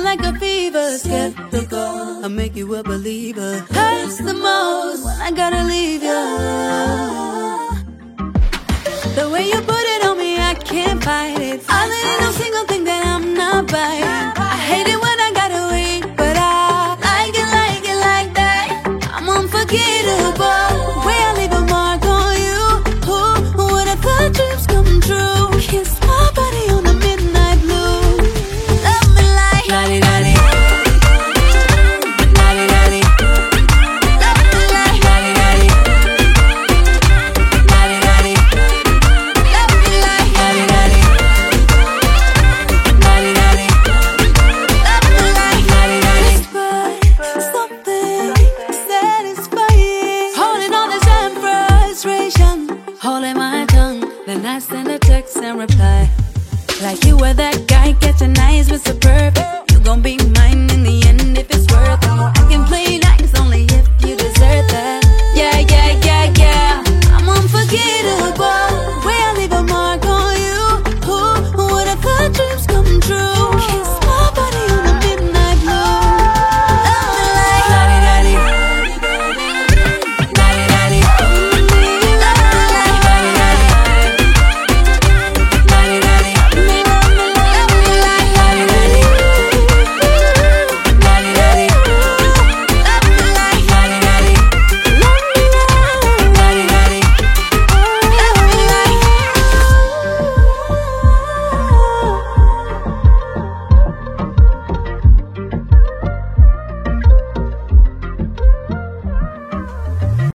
like a fever. Skeptical, I make you a believer. Hurts the most when I gotta leave you. The way you put it on me, I can't fight it. There ain't no single thing that I'm not buying. I hate it when I gotta wait, but I like it like that. I'm unforgettable. Way I leave a mark on you. Who would have thought dreams come true? Kiss my body on the midnight blue. Love me like la-di-da-di. La-di-da-di. Love me like la-di-da-di. La-di-da-di. Love me like la-di-da-di. La-di-da-di. Love me like la-di-da-di. Whisper something satisfying. Holding all this and frustration. Holding my tongue, then I send a text and reply. Like you were that guy, catching eyes with so perfect. You gon' be mine